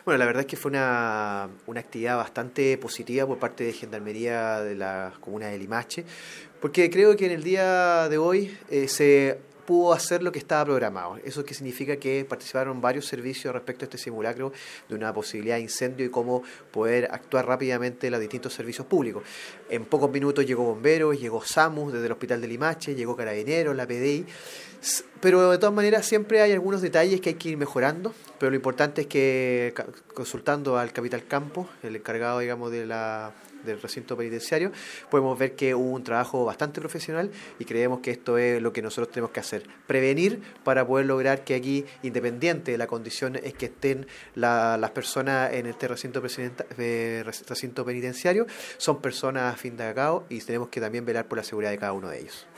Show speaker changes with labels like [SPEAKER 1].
[SPEAKER 1] Bueno, la verdad es que fue una actividad bastante positiva por parte de Gendarmería de la comuna de Limache, porque creo que en el día de hoy se pudo hacer lo que estaba programado. Eso que significa que participaron varios servicios respecto a este simulacro de una posibilidad de incendio y cómo poder actuar rápidamente los distintos servicios públicos. En pocos minutos llegó bomberos, llegó SAMU desde el hospital de Limache, llegó Carabineros, la PDI. Pero de todas maneras siempre hay algunos detalles que hay que ir mejorando, pero lo importante es que consultando al Capital Campo, el encargado, digamos, del recinto penitenciario, podemos ver que hubo un trabajo bastante profesional y creemos que esto es lo que nosotros tenemos que hacer, prevenir para poder lograr que aquí, independiente de la condición es que estén las personas en este recinto penitenciario, son personas a fin de cabo y tenemos que también velar por la seguridad de cada uno de ellos.